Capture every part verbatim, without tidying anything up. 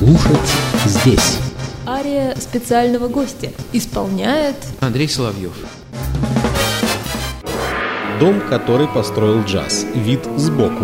Слушать здесь. Ария специального гостя исполняет Андрей Соловьев. Дом, который построил джаз. Вид сбоку.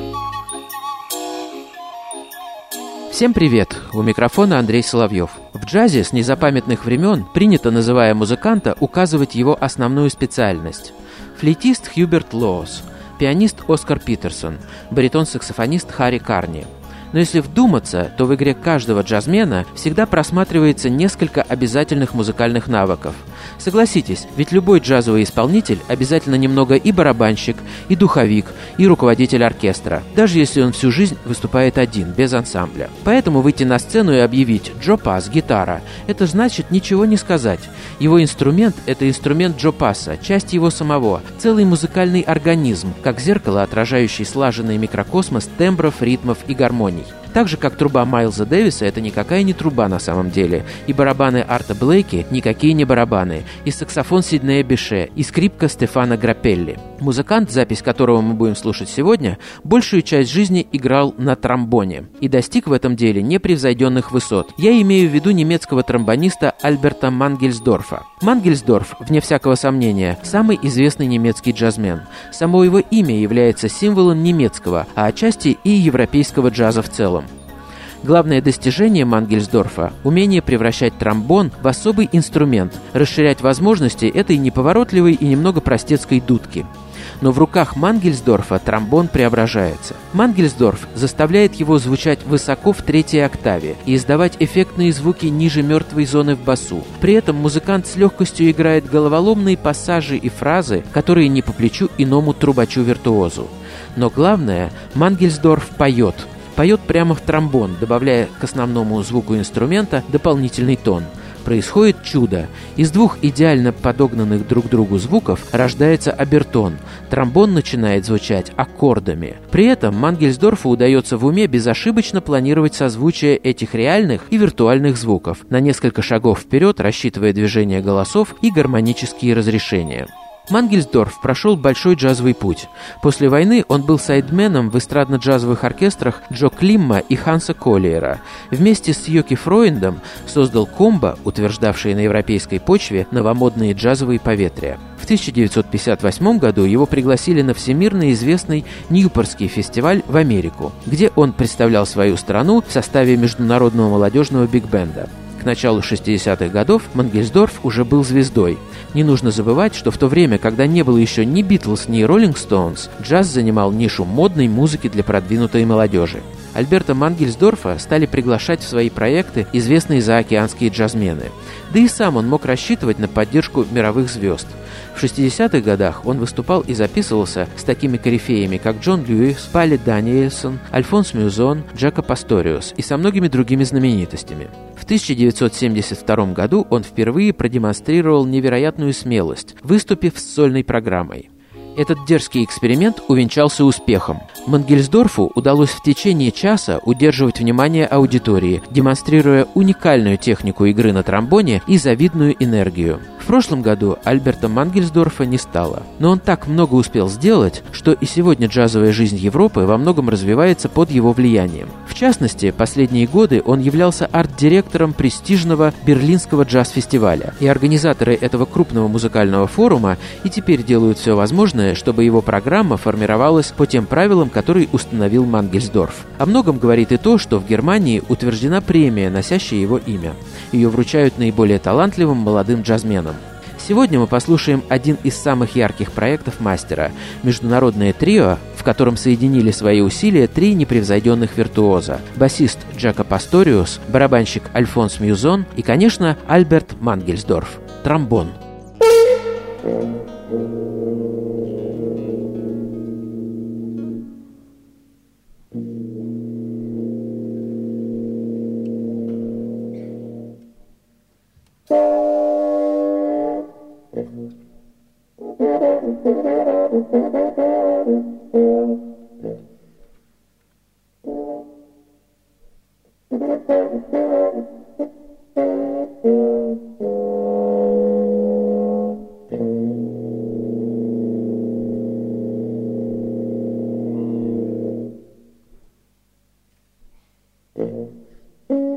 Всем привет! У микрофона Андрей Соловьев. В джазе с незапамятных времен принято, называя музыканта, указывать его основную специальность. Флейтист Хьюберт Лоус, пианист Оскар Питерсон, баритон-саксофонист Харри Карни. Но если вдуматься, то в игре каждого джазмена всегда просматривается несколько обязательных музыкальных навыков. Согласитесь, ведь любой джазовый исполнитель обязательно немного и барабанщик, и духовик, и руководитель оркестра, даже если он всю жизнь выступает один, без ансамбля. Поэтому выйти на сцену и объявить «Джо Пасс, гитара» — это значит ничего не сказать. Его инструмент — это инструмент Джо Пасса, часть его самого, целый музыкальный организм, как зеркало, отражающий слаженный микрокосмос тембров, ритмов и гармоний. Так же, как труба Майлза Дэвиса — это никакая не труба на самом деле, и барабаны Арта Блейки — никакие не барабаны, и саксофон Сиднея Беше, и скрипка Стефано Граппелли. Музыкант, запись которого мы будем слушать сегодня, большую часть жизни играл на тромбоне и достиг в этом деле непревзойденных высот. Я имею в виду немецкого тромбониста Альберта Мангельсдорфа. Мангельсдорф, вне всякого сомнения, самый известный немецкий джазмен. Само его имя является символом немецкого, а отчасти и европейского джаза в целом. Главное достижение Мангельсдорфа – умение превращать тромбон в особый инструмент, расширять возможности этой неповоротливой и немного простецкой дудки. Но в руках Мангельсдорфа тромбон преображается. Мангельсдорф заставляет его звучать высоко в третьей октаве и издавать эффектные звуки ниже мертвой зоны в басу. При этом музыкант с легкостью играет головоломные пассажи и фразы, которые не по плечу иному трубачу-виртуозу. Но главное, Мангельсдорф поет. Поет прямо в тромбон, добавляя к основному звуку инструмента дополнительный тон. Происходит чудо. Из двух идеально подогнанных друг к другу звуков рождается обертон. Тромбон начинает звучать аккордами. При этом Мангельсдорфу удается в уме безошибочно планировать созвучие этих реальных и виртуальных звуков, на несколько шагов вперед рассчитывая движение голосов и гармонические разрешения. Мангельсдорф прошел большой джазовый путь. После войны он был сайдменом в эстрадно-джазовых оркестрах Джо Климма и Ханса Коллиера. Вместе с Йоки Фройндом создал комбо, утверждавшее на европейской почве новомодные джазовые поветрия. В тысяча девятьсот пятьдесят восьмом году его пригласили на всемирно известный Ньюпортский фестиваль в Америку, где он представлял свою страну в составе международного молодежного биг-бенда. К началу шестидесятых годов Мангельсдорф уже был звездой. Не нужно забывать, что в то время, когда не было еще ни Битлз, ни Роллинг Стоунс, джаз занимал нишу модной музыки для продвинутой молодежи. Альберта Мангельсдорфа стали приглашать в свои проекты известные заокеанские джазмены. Да и сам он мог рассчитывать на поддержку мировых звезд. В шестидесятых годах он выступал и записывался с такими корифеями, как Джон Льюис, Палли Даниэльсон, Альфонс Мюзон, Джако Пасториус и со многими другими знаменитостями. В тысяча девятьсот семьдесят втором году он впервые продемонстрировал невероятную смелость, выступив с сольной программой. Этот дерзкий эксперимент увенчался успехом. Мангельсдорфу удалось в течение часа удерживать внимание аудитории, демонстрируя уникальную технику игры на тромбоне и завидную энергию. В прошлом году Альберта Мангельсдорфа не стало, но он так много успел сделать, что и сегодня джазовая жизнь Европы во многом развивается под его влиянием. В частности, последние годы он являлся арт-директором престижного Берлинского джаз-фестиваля, и организаторы этого крупного музыкального форума и теперь делают все возможное, чтобы его программа формировалась по тем правилам, которые установил Мангельсдорф. О многом говорит и то, что в Германии утверждена премия, носящая его имя. Ее вручают наиболее талантливым молодым джазменам. Сегодня мы послушаем один из самых ярких проектов мастера – международное трио, в котором соединили свои усилия три непревзойденных виртуоза – басист Джако Пасториус, барабанщик Альфонс Мюзон и, конечно, Альберт Мангельсдорф – тромбон. Mm-hmm.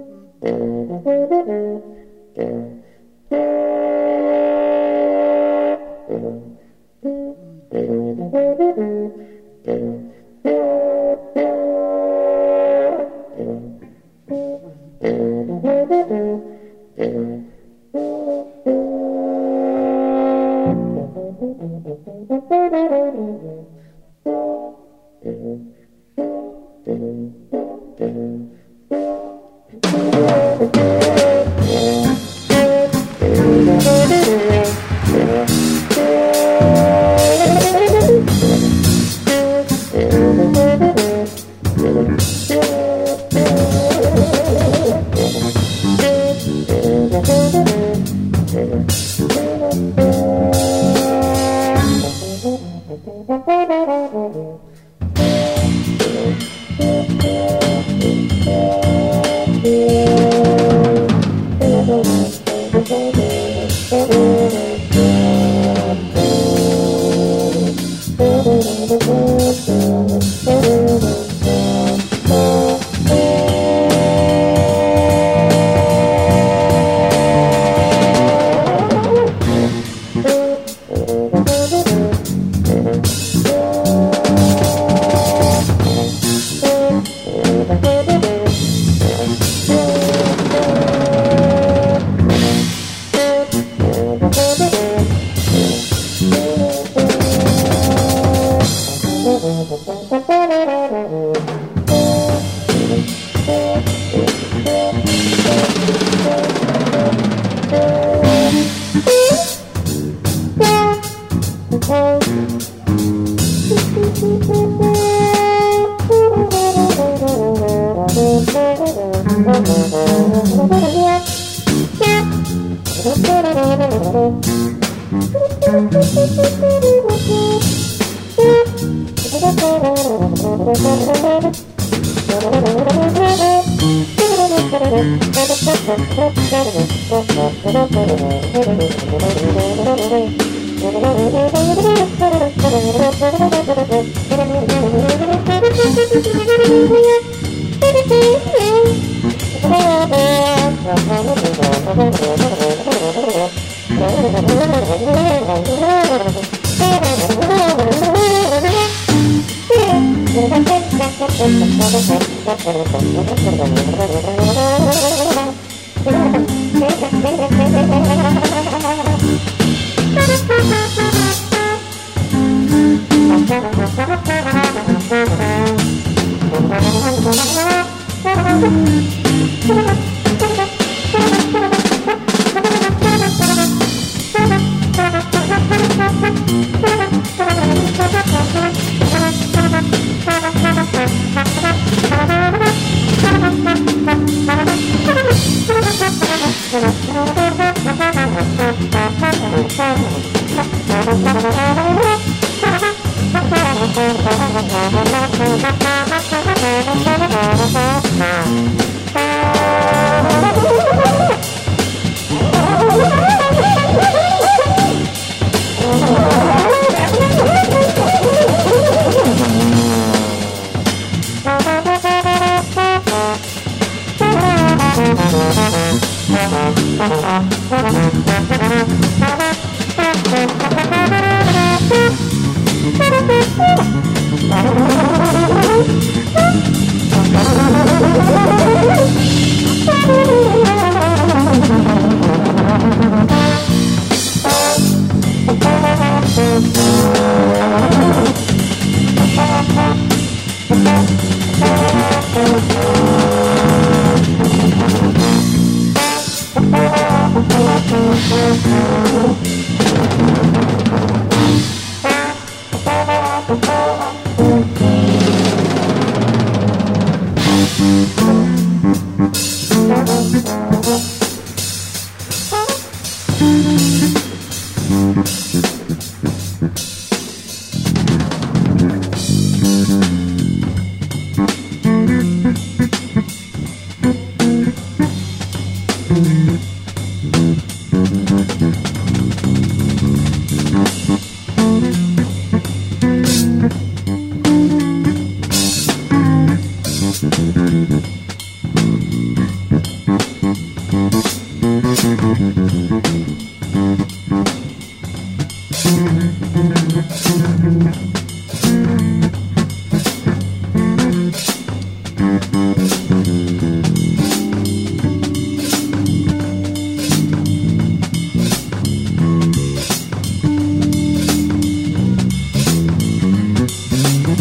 Thank you.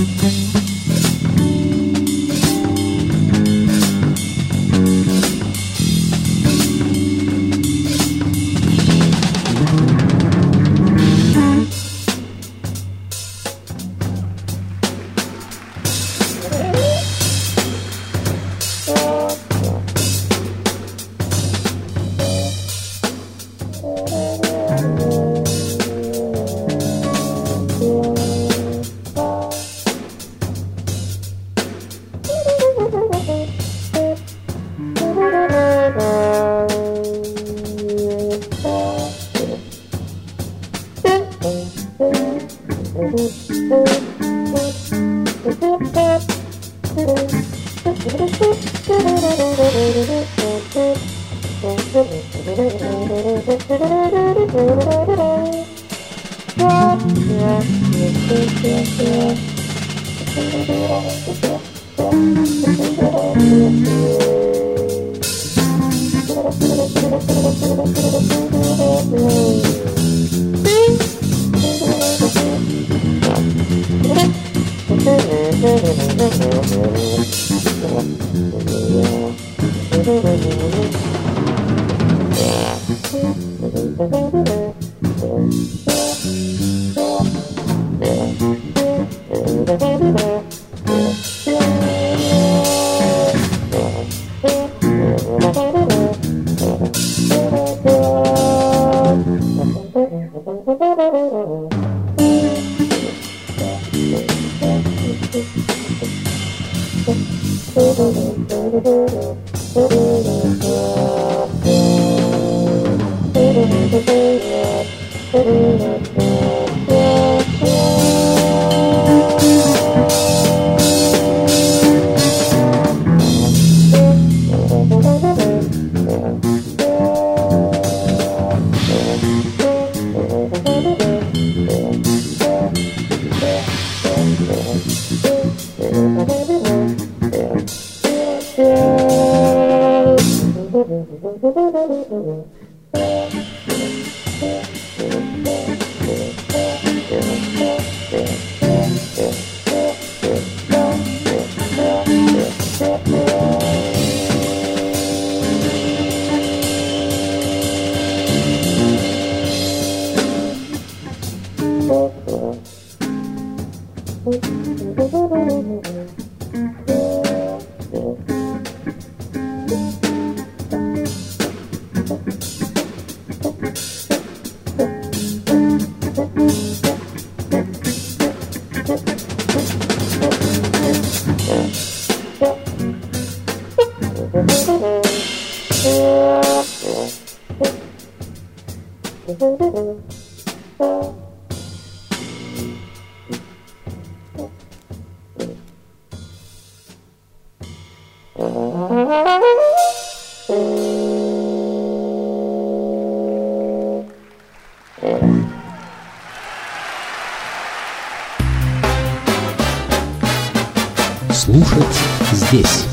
Слушать здесь.